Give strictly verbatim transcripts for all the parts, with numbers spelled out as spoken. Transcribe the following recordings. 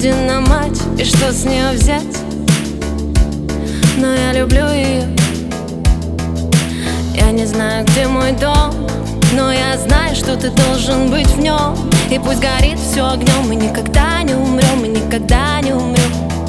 один на матч, и что с нее взять? Но я люблю ее. Я не знаю, где мой дом, но я знаю, что ты должен быть в нем. И пусть горит все огнем, мы никогда не умрем, мы никогда не умрем.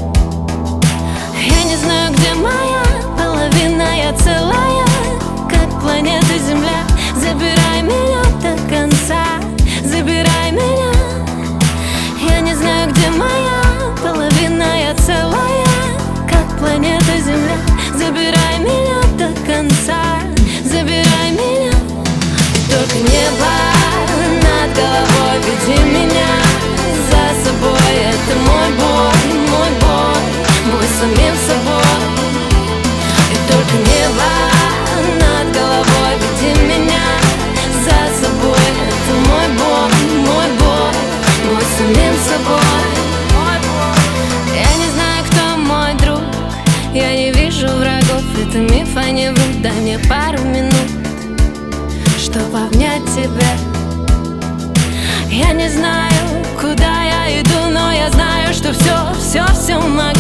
Я не знаю, где моя половина, я целая, как планета Земля. Забирай меня до конца, забирай меня. Я не знаю, где моя половина, я целая, как планета Земля. Забирай меня до конца, забирай меня. И только небо над головой, веди меня за собой. Это мой бой, мой бой, бой с самим собой. И только небо над головой, веди меня за собой. Это мой бой, мой бой, бой с самим собой. Я не знаю, кто мой друг, я не вижу врагов, это миф, а не врут. Дай мне пару минут, чтобы обнять тебя. Я не знаю, куда я иду, но я знаю, что все, все, все могу.